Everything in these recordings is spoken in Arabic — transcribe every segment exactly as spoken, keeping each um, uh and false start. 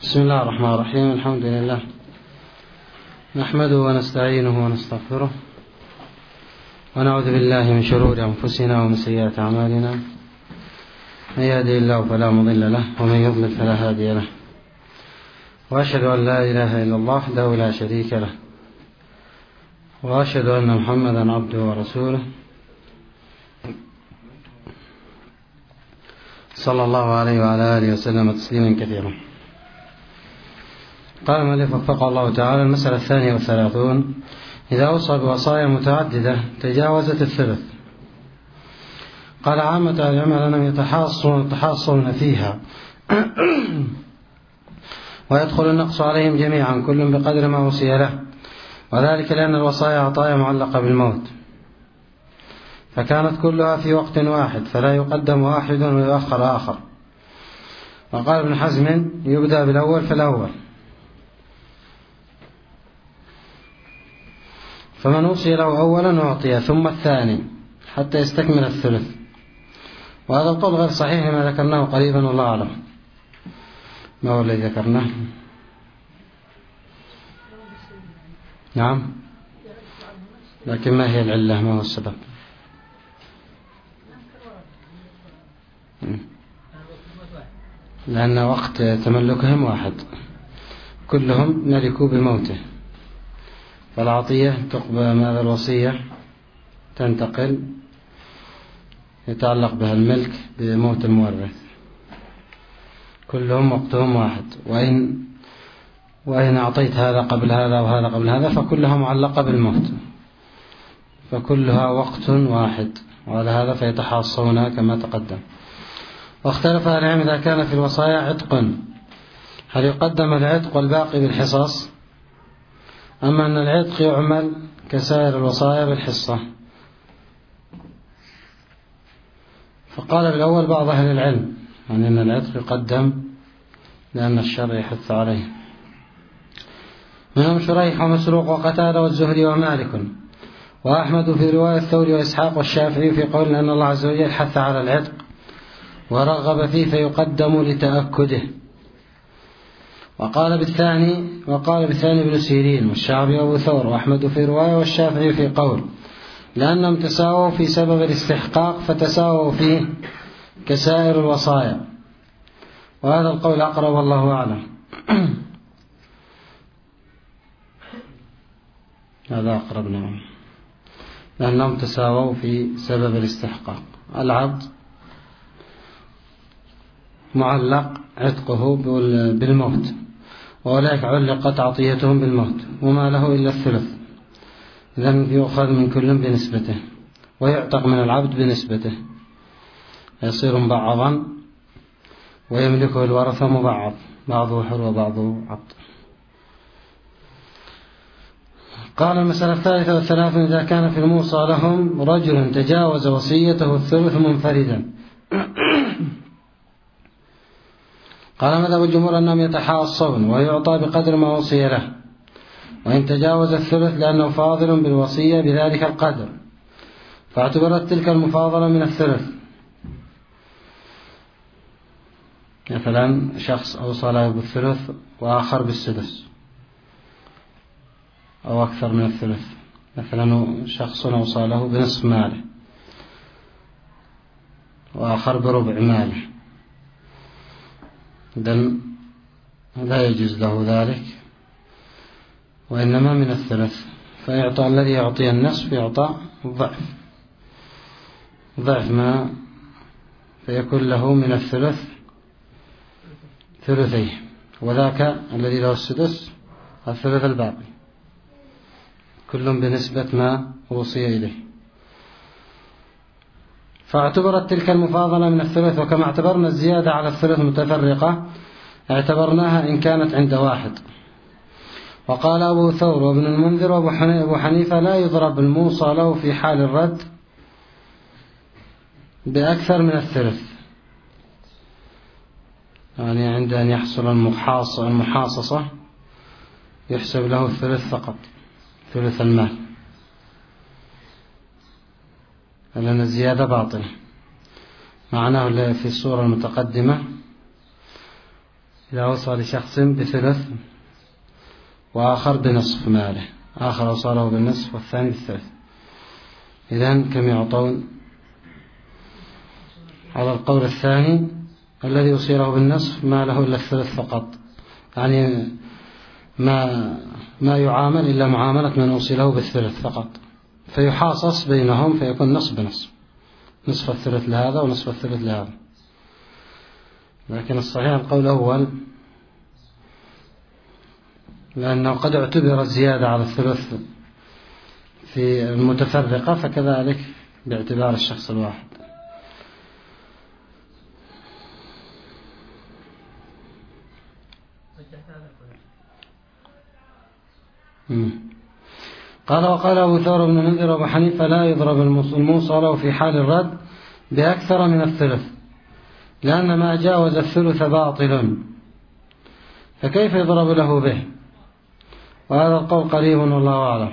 بسم الله الرحمن الرحيم. الحمد لله نحمده ونستعينه ونستغفره ونعوذ بالله من شرور أنفسنا ومن سيئات أعمالنا. من يهده الله فلا مضل له ومن يضلل فلا هادي له، وأشهد أن لا إله إلا الله وحده لا شريك له، وأشهد أن محمدا عبده ورسوله صلى الله عليه وعلى آله وسلم تسليما كثيرا. قال المؤلف وفقه الله تعالى: المسألة الثانية والثلاثون: إذا أوصى بوصايا متعددة تجاوزت الثلث. قال: عامة العلم أنهم يتحاصون فيها ويدخل النقص عليهم جميعا كل بقدر ما وصي له، وذلك لأن الوصايا عطايا معلقة بالموت، فكانت كلها في وقت واحد فلا يقدم واحد ويؤخر آخر. وقال ابن حزم: يبدأ بالأول فالأول، فمن وصي له أولا أعطي ثم الثاني حتى يستكمل الثلث. وهذا القول غير صحيح لما ذكرناه قريبا، والله أعلم. ما هو الذي ذكرناه؟ نعم، لكن ما هي العلة؟ ما هو السبب؟ لأن وقت تملكهم واحد، كلهم ملكوا بموته، فالعطية تقبل ماذا الوصية تنتقل، يتعلق بها الملك بموت المورث، كلهم وقتهم واحد. وإن وإن أعطيت هذا قبل هذا وهذا قبل هذا فكلها معلقة بالموت، فكلها وقت واحد، وعلى هذا فيتحاصون كما تقدم. واختلف أهل العلم إذا كان في الوصايا عتق هل يقدم العتق والباقي بالحصص، أما أن العتق يعمل كسائر الوصايا بالحصة. فقال بالأول بعض أهل العلم يعني أن العتق يقدم لأن الشرع يحث عليه، منهم شريح ومسروق وقتادة والزهري ومالك وأحمد في رواية الثوري وإسحاق والشافعي في قول أن الله عز وجل حث على العتق ورغب فيه فيقدم لتأكده. وقال بالثاني وقال بالثاني ابن سيرين والشعبي وأبو ثور وأحمد في رواية والشافعي في قول، لأنهم تساووا في سبب الاستحقاق فتساووا فيه كسائر الوصايا، وهذا القول أقرب والله أعلم. هذا أقرب، نعم، لأنهم تساووا في سبب الاستحقاق. العبد معلق عتقه بالموت، وأولئك علقت عطيتهم بالموت وما له إلا الثلث، إذن يؤخذ من كل بنسبته ويعتق من العبد بنسبته، يصير مبعضا ويملكه الورثة مبعض، بعضه حر وبعضه عبد. قال المسألة الثالثة والثلاثون: إذا كان في الموصى لهم رجل تجاوز وصيته الثلث منفردا. قال مذهب الجمهور أنهم يتحاصون ويعطى بقدر ما وصي له، وإن تجاوز الثلث لأنه فاضل بالوصية بذلك القدر فاعتبرت تلك المفاضلة من الثلث. مثلا شخص أوصى له بالثلث وآخر بالسدس أو أكثر من الثلث، مثلا شخص أوصى له بنصف ماله وآخر بربع ماله، إذن لا يجوز له ذلك، وإنما من الثلث، فيعطى الذي يعطي النصف يعطى ضعف ضعف ما، فيكون له من الثلث ثلثيه، وذاك الذي له السدس الثلث الباقي، كل بنسبة ما وصي إليه. فاعتبرت تلك المفاضلة من الثلث، وكما اعتبرنا الزيادة على الثلث متفرقة اعتبرناها إن كانت عند واحد. وقال أبو ثور وابن المنذر وابو حنيفة: لا يضرب الموصى له في حال الرد بأكثر من الثلث، يعني عند أن يحصل المحاصصة يحسب له الثلث فقط، ثلث المال، لأن الزيادة باطلة. معناه في الصورة المتقدمة إذا أوصى لشخص بثلث وآخر بنصف ماله، آخر أوصاله بالنصف والثاني بالثلث، إذن كم يعطون؟ على القول الثاني الذي يوصيه بالنصف ما له إلا الثلث فقط، يعني ما ما يعامل إلا معاملة من أوصله بالثلث فقط، فيحاصص بينهم فيكون نصف بنصف، نصف الثلث لهذا ونصف الثلث لهذا. لكن الصحيح القول الأول، لأنه قد اعتبر الزيادة على الثلث في المتفرقة فكذلك باعتبار الشخص الواحد. قال وقال أبو ثور بن منذر وأبو حنيفة لا يضرب الموصل في حال الرد بأكثر من الثلث، لأن ما جاوز الثلث باطل، فكيف يضرب له به؟ وهذا القول قريب والله أعلم.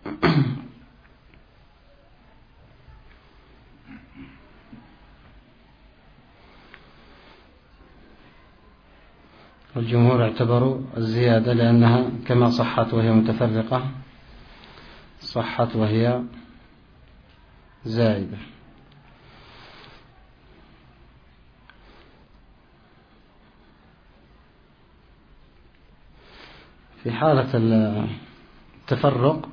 الجمهور اعتبروا الزيادة لأنها كما صحت وهي متفرقة صحت وهي زائدة. في حالة التفرق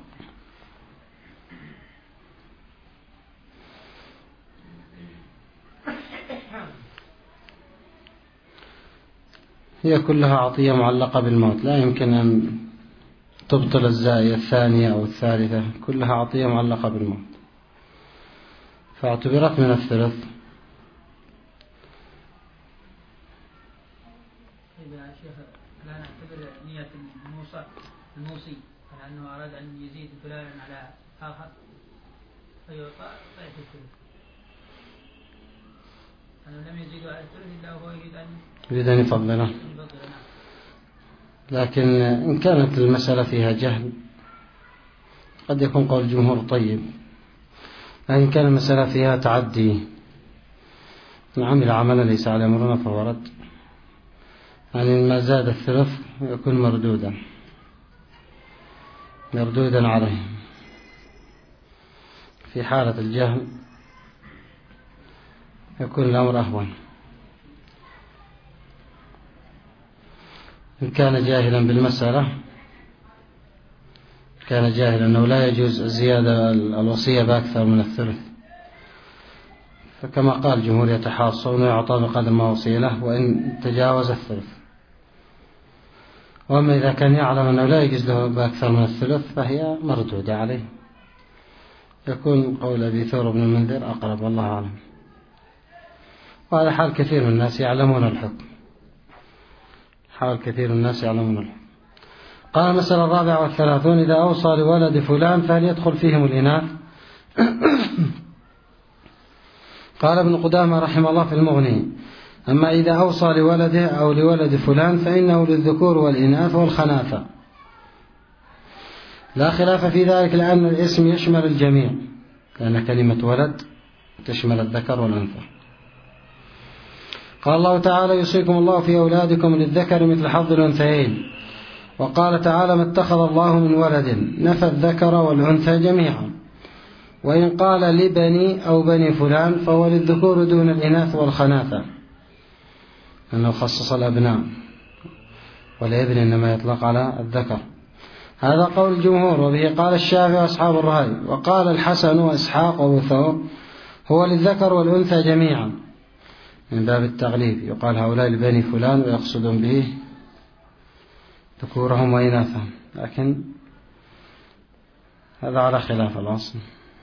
هي كلها عطية معلقة بالموت، لا يمكن أن تبطل الزاوية الثانية أو الثالثة، كلها عطية معلقة بالموت، فاعتبرت من الثلث. إذا شيخ لا نعتبر نية الموصى الموصي لأنه أراد أن يزيد فلانا على آخر فيعطى ضعف الثلث، أنه لم يزيد على الثلث إلا هو يريد أن يريد أن يفضله. لكن إن كانت المسألة فيها جهل قد يكون قول الجمهور طيب، لكن كان المسألة فيها تعدي إن عمل عملا ليس على أمرنا فهو رد، يعني ما زاد الثلث يكون مردودا مردودا عليه. في حالة الجهل يكون الأمر أهون. إن كان جاهلا بالمسألة كان جاهلا أنه لا يجوز الزيادة الوصية بأكثر من الثلث، فكما قال الجمهور يتحاصون ويعطى بقدر ما وصي له وإن تجاوز الثلث. وأما إذا كان يعلم أنه لا يجوز له بأكثر من الثلث فهي مردودة عليه. يكون قول أبي ثور بن المنذر أقرب والله أعلم، وهذا حال كثير من الناس يعلمون الحكم، حال كثير من الناس يعلمون الحكم. قال المسألة الرابعة والثلاثون إذا أوصى لولد فلان فهل يدخل فيهم الإناث؟ قال ابن قدامة رحمه الله في المغني أما إذا أوصى لولده أو لولد فلان فإنه للذكور والإناث والخناثة، لا خلاف في ذلك لأن الاسم يشمل الجميع، لأن كلمة ولد تشمل الذكر والأنثى. قال الله تعالى يوصيكم الله في أولادكم للذكر مثل حظ الأنثيين، وقال تعالى ما اتخذ الله من ولد نفى الذكر والأنثى جميعا، وإن قال لبني أو بني فلان فهو للذكور دون الإناث والخناثة، أنه خصص الأبناء، والابن إنما يطلق على الذكر. هذا قول الجمهور، وبه قال الشافعي وأصحاب الرأي، وقال الحسن وإسحاق وأبو ثور هو للذكر والأنثى جميعا من باب التغليب، يقال هؤلاء لبني فلان ويقصدون به ذكورهم وإناثهم، لكن هذا على خلاف الأصل،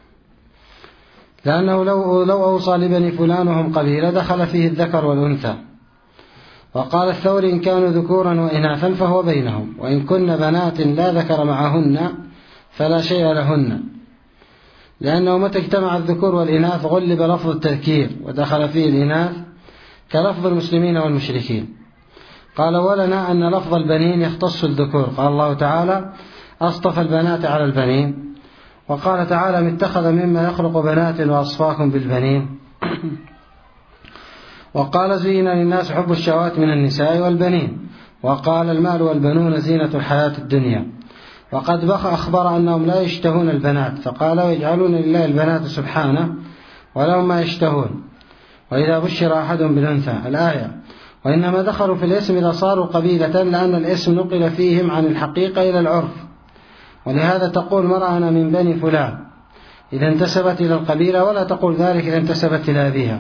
لأنه لو لو أوصى لبني فلان وهم قبيلة دخل فيه الذكر والأنثى. وقال الثوري إن كانوا ذكورا وإناثا فهو بينهم، وإن كن بنات لا ذكر معهن فلا شيء لهن، لأنه متى اجتمع الذكور والإناث غلب لفظ التذكير ودخل فيه الإناث كلفظ المسلمين والمشركين. قال ولنا أن لفظ البنين يختص الذكور، قال الله تعالى أصطفى البنات على البنين، وقال تعالى متخذ مما يخلق بنات وأصفاكم بالبنين. وقال زين للناس حب الشهوات من النساء والبنين، وقال المال والبنون زينة الحياة الدنيا، وقد بخ أخبر أنهم لا يشتهون البنات فقال ويجعلون لله البنات سبحانه ولهم ما يشتهون، وإذا بشر أحدهم بالأنثى الآية. وإنما دخلوا في الاسم إذا صاروا قبيلة، لأن الاسم نقل فيهم عن الحقيقة إلى العرف، ولهذا تقول مرأة أنا من بني فلان إذا انتسبت إلى القبيلة، ولا تقول ذلك إذا انتسبت إلى أبيها.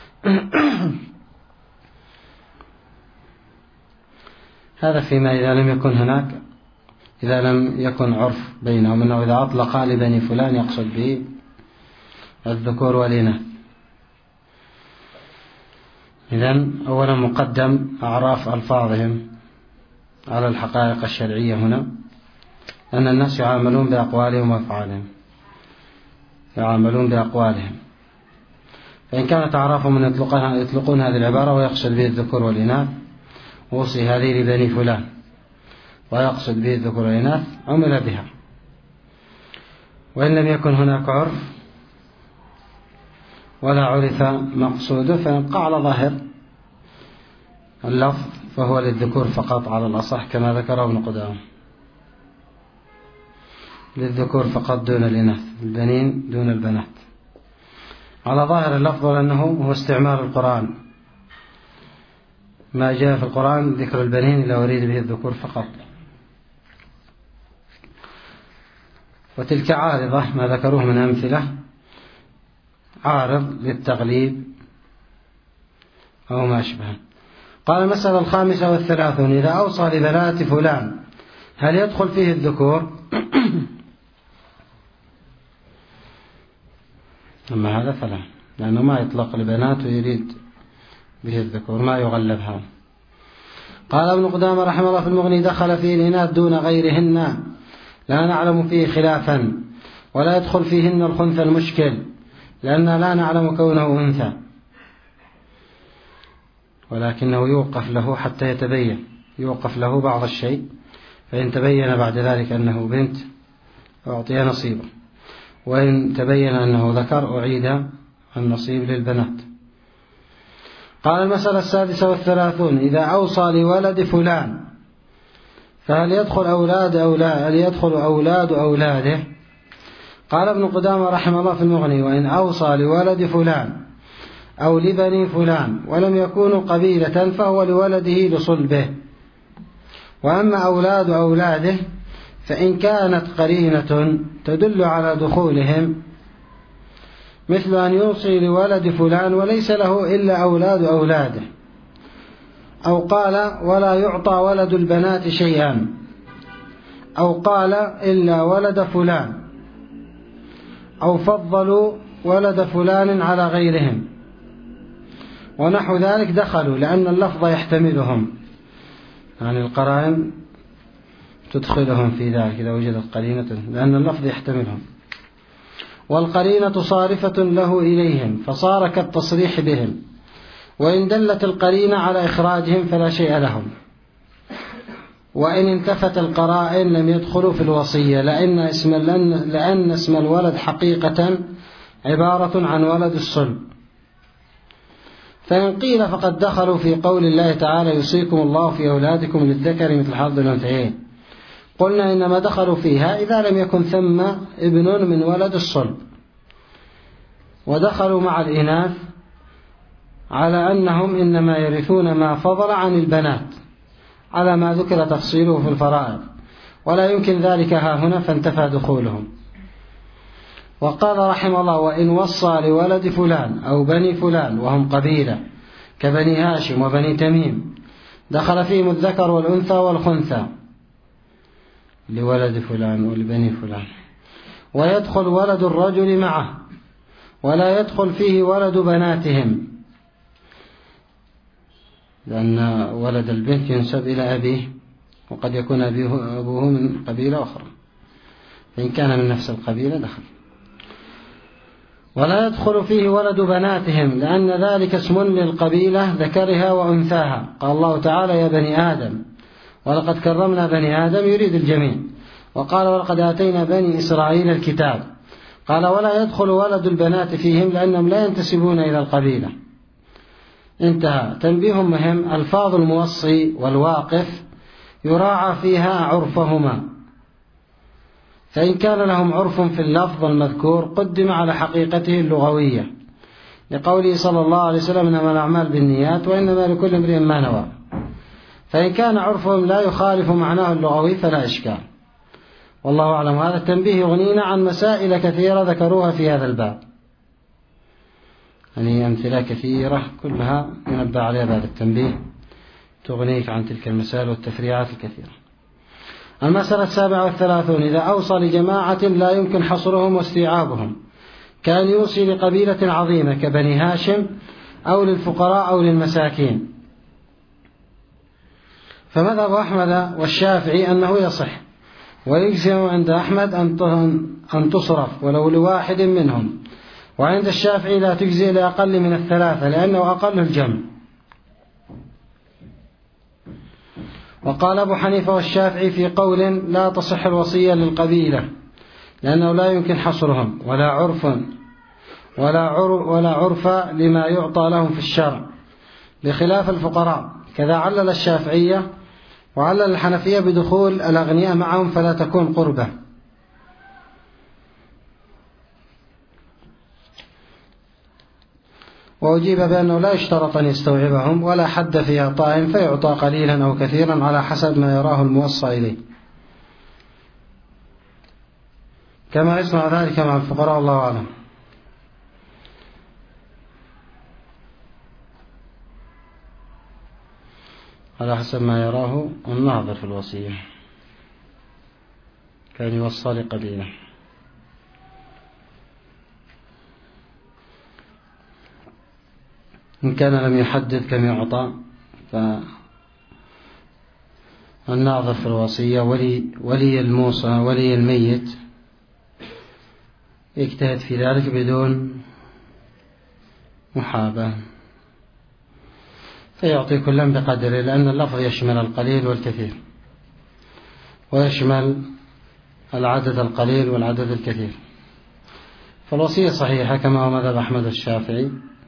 هذا فيما إذا لم يكن هناك إذا لم يكن عرف بينهم، أنه إذا أطلق لبني فلان يقصد به الذكور والإناث. إذن أولا مقدم أعراف ألفاظهم على الحقائق الشرعية هنا، أن الناس يعاملون بأقوالهم وأفعالهم، يعاملون بأقوالهم، فإن كانت أعرافهم من يطلقون هذه العبارة ويقصد به الذكور والإناث، وصي هذه لبني فلان ويقصد به الذكور والإناث عمل بها. وإن لم يكن هناك عرف ولا عرف مقصوده فيبقى على ظاهر اللفظ، فهو للذكور فقط على الأصح كما ذكره ابن قدامة، للذكور فقط دون الإناث، البنين دون البنات على ظاهر اللفظ، لأنه هو استعمال القرآن، ما جاء في القرآن ذكر البنين إلا أريد به الذكور فقط. وتلك عارضة ما ذكروه من أمثلة، عارض للتغليب أو ما أشبه. قال المسألة الخامسة والثلاثون إذا أوصى لبنات فلان هل يدخل فيه الذكور؟ أما هذا فلا، لأنه ما يطلق لبنات ويريد به الذكور، ما يغلبها. قال ابن قدامة رحمه الله في المغني دخل فيه الإناث دون غيرهن لا نعلم فيه خلافا، ولا يدخل فيهن الخنثى المشكل لأن لا نعلم كونه أنثى، ولكنه يوقف له حتى يتبين، يوقف له بعض الشيء، فإن تبين بعد ذلك أنه بنت أعطي نصيبه، وإن تبين أنه ذكر أعيد النصيب للبنات. قال المسألة السادسة والثلاثون إذا أوصى لولد فلان فهل يدخل أولاد أولاد هل يدخل أولاد أولاده؟ قال ابن قدامة رحمه الله في المغني وإن أوصى لولد فلان أو لبني فلان ولم يكونوا قبيلة فهو لولده لصلبه. وأما أولاد أولاده فإن كانت قرينة تدل على دخولهم، مثل أن يوصي لولد فلان وليس له إلا أولاد أولاده، أو قال ولا يعطى ولد البنات شيئا، أو قال إلا ولد فلان، أو فضلوا ولد فلان على غيرهم ونحو ذلك دخلوا، لأن اللفظ يحتملهم، يعني القرائن تدخلهم في ذلك إذا وجدت قرينة، لأن اللفظ يحتملهم، والقرينة صارفة له إليهم فصار كالتصريح بهم، وإن دلت القرينة على إخراجهم فلا شيء لهم. وإن انتفت القرائن لم يدخلوا في الوصية، لأن اسم, لأن اسم الولد حقيقة عبارة عن ولد الصلب. فإن قيل فقد دخلوا في قول الله تعالى يوصيكم الله في أولادكم للذكر مثل حظ الأنثيين، قلنا إنما دخلوا فيها إذا لم يكن ثم ابن من ولد الصلب، ودخلوا مع الإناث على أنهم إنما يرثون ما فضل عن البنات على ما ذكر تفصيله في الفرائض، ولا يمكن ذلك ها هنا فانتفى دخولهم. وقال رحمه الله وإن وصى لولد فلان أو بني فلان وهم قبيلة كبني هاشم وبني تميم دخل فيهم الذكر والأنثى والخنثى لولد فلان ولبني فلان، ويدخل ولد الرجل معه ولا يدخل فيه ولد بناتهم، لأن ولد البنت ينسب إلى أبيه، وقد يكون أبيه أبوه من قبيلة أخرى، فإن كان من نفس القبيلة دخل. ولا يدخل فيه ولد بناتهم لأن ذلك اسم للقبيلة ذكرها وأنثاها، قال الله تعالى يا بني آدم ولقد كرمنا بني آدم يريد الجميع، وقال ولقد آتينا بني إسرائيل الكتاب، قال ولا يدخل ولد البنات فيهم لأنهم لا ينتسبون إلى القبيلة. انتهى. تنبيه مهم: ألفاظ الموصي والواقف يراعى فيها عرفهما، فإن كان لهم عرف في اللفظ المذكور قدم على حقيقته اللغوية، لقوله صلى الله عليه وسلم إنما الأعمال بالنيات وإنما لكل امرئ ما نوى. فإن كان عرفهم لا يخالف معناه اللغوي فلا إشكال، والله أعلم. هذا التنبيه يغنينا عن مسائل كثيرة ذكروها في هذا الباب، يعني أمثلة كثيرة كلها ينبه عليها بهذا التنبيه تغنيك عن تلك المسائل والتفريعات الكثيرة. المسألة السابعة والثلاثون: إذا أوصى لجماعة لا يمكن حصرهم واستيعابهم، كان يوصي لقبيلة عظيمة كبني هاشم أو للفقراء أو للمساكين، فمذهب أحمد والشافعي أنه يصح، ويجزم عند أحمد أن تصرف ولو لواحد منهم، وعند الشافعي لا تجزي لأقل من الثلاثة لأنه أقل الجمع. وقال أبو حنيفة والشافعي في قول: لا تصح الوصية للقبيلة لأنه لا يمكن حصرهم، ولا عرف ولا عرف, ولا عرف لما يعطى لهم في الشرع، بخلاف الفقراء. كذا علل الشافعية وعلل الحنفية بدخول الأغنياء معهم فلا تكون قربة. وأجيب بأنه لا يشترط أن يستوعبهم ولا حد في إعطائهم، فيعطى قليلا أو كثيرا على حسب ما يراه الموصى إليه، كما يصنع ذلك مع الفقراء، الله أعلم. على حسب ما يراه الناظر في الوصية، كان يوصى لقليلا. إن كان لم يحدد كم يعطى فالناظر في الوصية ولي, ولي الموصى ولي الميت يجتهد في ذلك بدون محاباة، فيعطي كلا بقدره، لأن اللفظ يشمل القليل والكثير، ويشمل العدد القليل والعدد الكثير. فالوصية صحيحة كما هو مذهب أحمد الشافعي،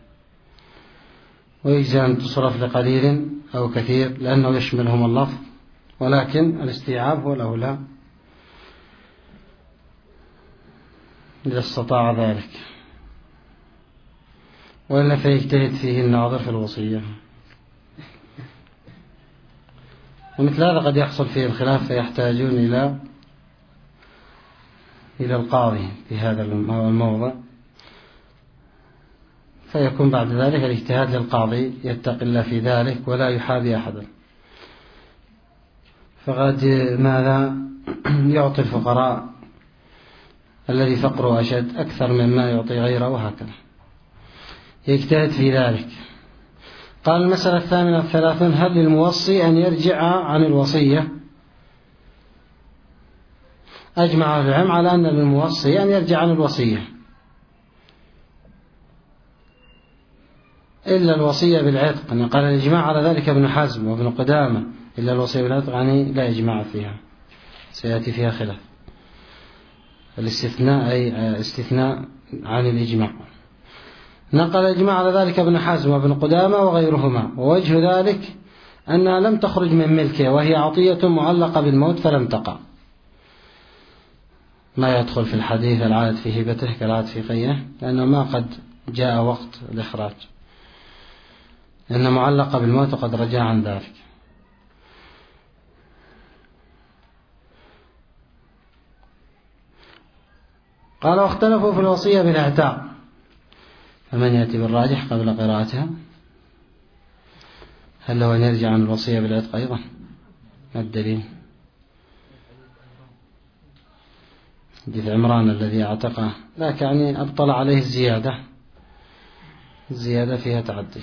ويجزي أن تصرف لقليل أو كثير لأنه يشملهم اللفظ، ولكن الاستيعاب هو الأولى إذا استطاع ذلك، وإلا فيجتهد فيه الناظر في الوصية. ومثل هذا قد يحصل فيه الخلاف فيحتاجون إلى إلى القاضي في هذا الموضع، فيكون بعد ذلك الاجتهاد للقاضي يتقي الله في ذلك ولا يحابي أحدا. فقد ماذا يعطي الفقراء الذي فقره أشد أكثر مما يعطي غيره، وهكذا يجتهد في ذلك. قال: المسألة الثامنة والثلاثون: هل للموصي أن يرجع عن الوصية؟ أجمع العلم على أن للموصي أن يرجع عن الوصية إلا الوصية بالعتق. أن قال الإجماع على ذلك ابن حزم وابن قدامة، إلا الوصية بالعتق يعني لا إجماع فيها، سيأتي فيها خلاف. الاستثناء أي استثناء عن الإجماع. نقل الإجماع على ذلك ابن حزم وابن قدامة وغيرهما، ووجه ذلك أنها لم تخرج من ملكه، وهي عطية معلقة بالموت فلم تقع، ما يدخل في الحديث العادة في هبته كالعادة في قيه، لأنه ما قد جاء وقت الإخراج، لأن معلقة بالموت قد رجع عن ذلك. قال: واختلفوا في الوصية بالإعتاق، فمن يأتي بالراجح قبل قراءتها؟ هل له أن يرجع عن الوصية بالعتق أيضا؟ ما الدليل؟ حديث عمران الذي اعتقه، لكن يعني أبطل عليه الزيادة، الزيادة فيها تعدي.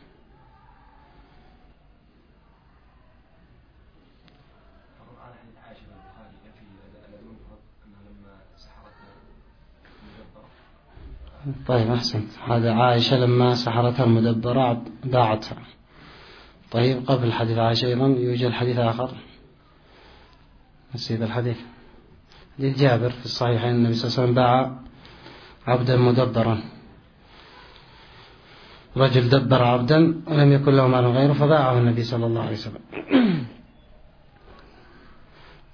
طيب أحسن، هذا عائشة لما سحرتها المدبرة باعتها. طيب قبل حديث عائشة أيضا يوجد حديث آخر، نسيت الحديث، حديث جابر في الصحيحين، النبي صلى الله عليه وسلم باع عبدا مدبرا، رجل دبر عبدا ولم يكن له مال غيره فباعه النبي صلى الله عليه وسلم.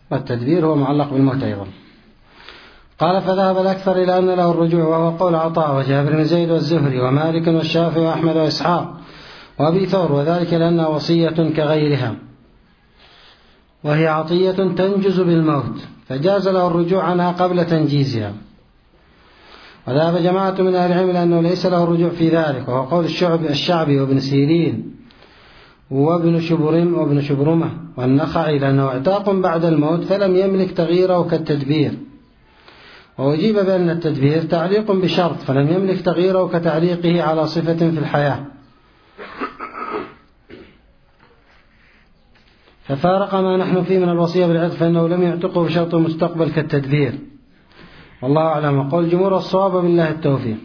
والتدبير هو معلق بالموت أيضا. قال فذهب الأكثر إلى أن له الرجوع، وهو قول عطاء وجابر بن زيد والزهري ومالك والشافعي وأحمد وإسحاق وأبي ثور، وذلك لأنها وصية كغيرها وهي عطية تنجز بالموت، فجاز له الرجوع عنها قبل تنجيزها. وذهب جماعة من أهل العلم لأنه ليس له الرجوع في ذلك، وهو قول الشعب الشعبي وابن سيرين وابن شبرم وابن شبرمة والنخعي، لأنه اعتاق بعد الموت فلم يملك تغييره كالتدبير. وأجيب بأن التدبير تعليق بشرط فلم يملك تغييره كتعليقه على صفة في الحياة، ففارق ما نحن فيه من الوصية بالعتق، فإنه لم يعتقه بشرط المستقبل كالتدبير. والله أعلم. قول جمهور الصواب بالله التوفيق.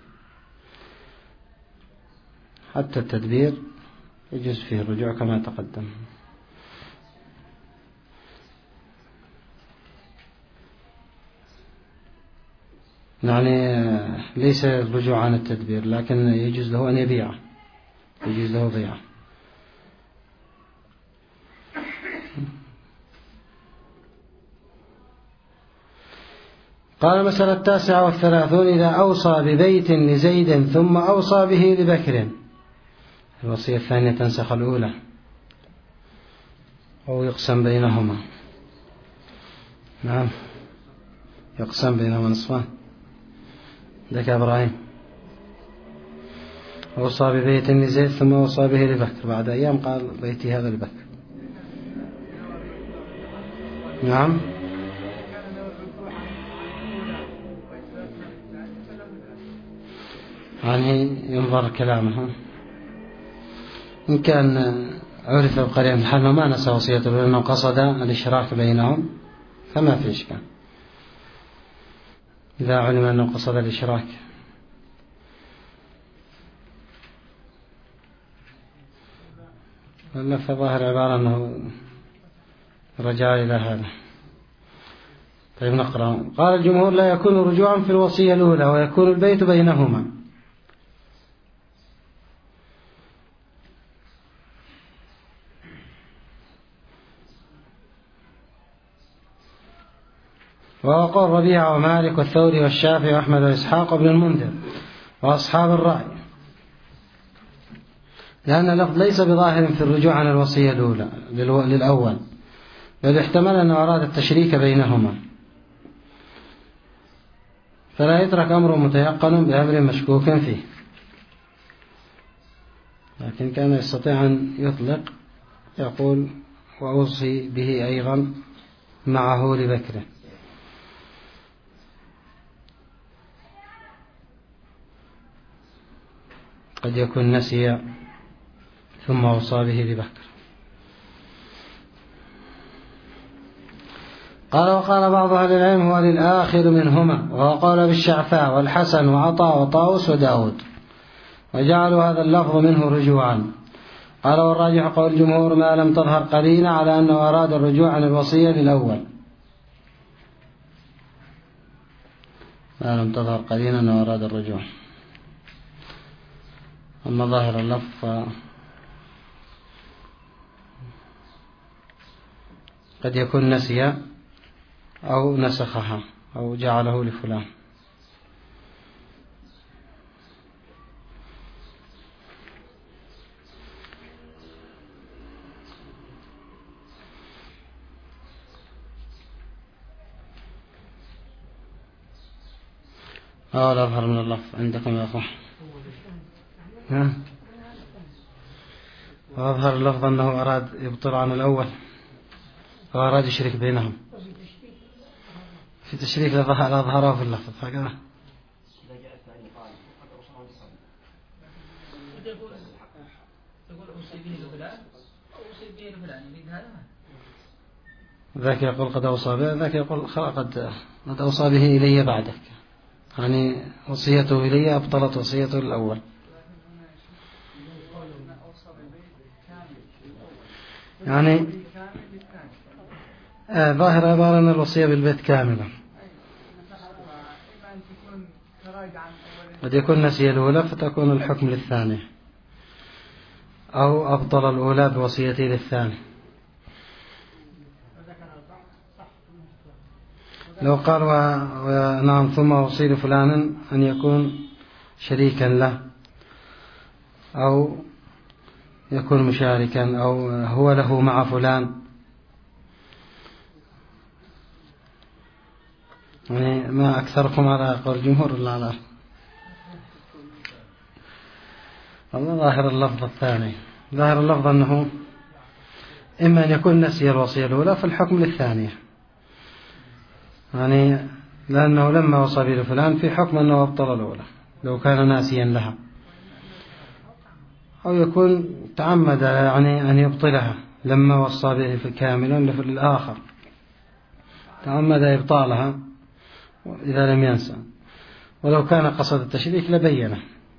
حتى التدبير يجوز فيه الرجوع كما تقدم. يعني ليس الرجوع عن التدبير، لكن يجوز له أن يبيع، يجوز له بيع. قال المسألة التاسعة والثلاثون: إذا أوصى ببيت لزيد ثم أوصى به لبكر، الوصية الثانية تنسخ الأولى أو يقسم بينهما. نعم، يقسم بينهما نصفان. ذاك إبراهيم أوصى ببيت لزيد ثم أوصى به لبكر، بعد أيام قال بيتي هذا لبكر. نعم، يعني ينظر كلامه، إن كان عرف بقرية من حال ما نسى وصيته لأنه قصد الإشراك بينهم فما في إشكال. إذا علم أنه قصد الإشراك. ولا فظاهر عبارة أنه رجع إلى هذا. طيب نقرأ. قال الجمهور: لا يكون رجوعا في الوصية الأولى، ويكون البيت بينهما. وهو قول ربيعة ومالك والثوري والشافعي وأحمد وإسحاق وابن المنذر وأصحاب الرأي، لأن اللفظ ليس بظاهر في الرجوع عن الوصية الأولى للأول، بل احتمل أنه أراد التشريك بينهما، فلا يترك أمر متيقن بأمر مشكوك فيه، لكن كان يستطيع أن يطلق يقول: وأوصي به أيضا معه لبكر. قد يكون نسي ثم أوصى به لبكر. قال: وقال بعض أهل العلم: هو للآخر منهما، وهو قول بالشعثاء والحسن وعطاء وطاوس وداود، وجعلوا هذا اللفظ منه رجوعا. قال: والراجح قول الجمهور ما لم تظهر قرينة على أنه أراد الرجوع عن الوصية للأول، ما لم تظهر قرينة أنه أراد الرجوع. أما ظاهر اللفظ قد يكون نسي أو نسخها أو جعله لفلان. أو لا أظهر من اللفظ عندكم يا أخوة؟ ها؟ وأظهر اللفظ أنه أراد يبطل عن الأول وأراد يشرك بينهم، في تشريك لأظهره في اللفظ هكذا. ذاك يقول قد أوصى به، ذاك يقول قد قد أوصى به إلي بعدك، يعني وصيته إلي أبطلت وصيته الأول. يعني آه ظاهر عبارة أن الوصية بالبيت كاملة، قد يكون نسي الأولى فتكون الحكم للثانية، أو أبطل الأولى بوصيته للثاني. لو قال و... و... نعم ثم أوصي لفلانا أن يكون شريكا له أو يكون مشاركا أو هو له مع فلان، يعني ما أكثركم على قول الجمهور ولا على الله ظاهر اللفظ الثاني. ظاهر اللفظ أنه إما أن يكون نسي الوصية الأولى فالحكم للثانية، يعني لأنه لما وصى به لفلان في حكم أنه أبطل الأولى لو كان ناسيا لها، أو يكون تعمد يعني أن يبطلها لما وصى به كاملا للآخر، تعمد إبطالها إذا لم ينسى، ولو كان قصد التشريك لبينه.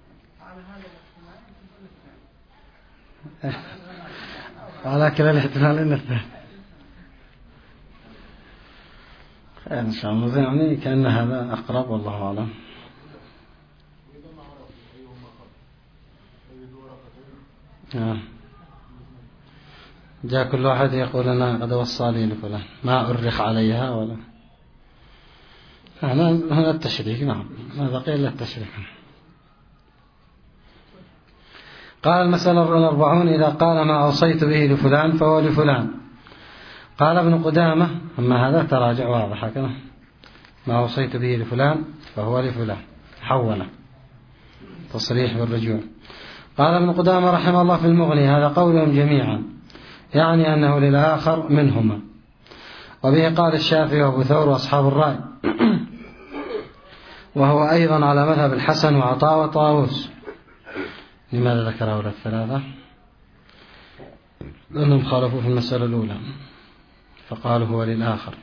على كلا الاحتمال إن الثاني إن شاء الله يعني كأن هذا أقرب والله أعلم. آه. جاء كل واحد يقول أنا قد وصى لي لفلان ما أرخ عليها ولا هنا هنا التشريك. نعم ما بقي إلا التشريك. قال المسألة الأربعون إذا قال ما أوصيت به لفلان فهو لفلان. قال ابن قدامة أما هذا تراجع واضح كده، ما أوصيت به لفلان فهو لفلان حوله تصريح بالرجوع. قال ابن قدامة رحمه الله في المغني هذا قولهم جميعا يعني أنه للآخر منهما، وبه قال الشافعي وابو ثور وأصحاب الرأي، وهو أيضا على مذهب الحسن وعطاء وطاووس. لماذا ذكر هؤلاء الثلاثة؟ لأنهم خالفوا في المسألة الأولى فقالوا هو للآخر،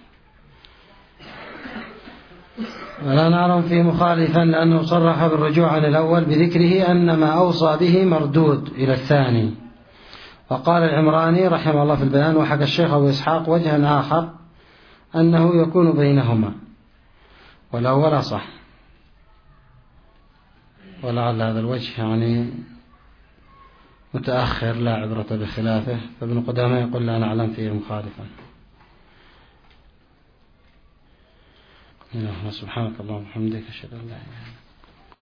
ولا نعلم فيه مخالفا لأنه صرح بالرجوع عن الأول بذكره أن ما أوصى به مردود إلى الثاني. وقال العمراني رحمه الله في البيان وحكى الشيخ أبو إسحاق وجها آخر أنه يكون بينهما، والأول صح، ولعل هذا الوجه يعني متأخر لا عبرة بخلافه، فابن قدامة يقول لا نعلم فيه مخالفا. سبحانك اللهم وبحمدك أشهد أن لا إله إلا أنت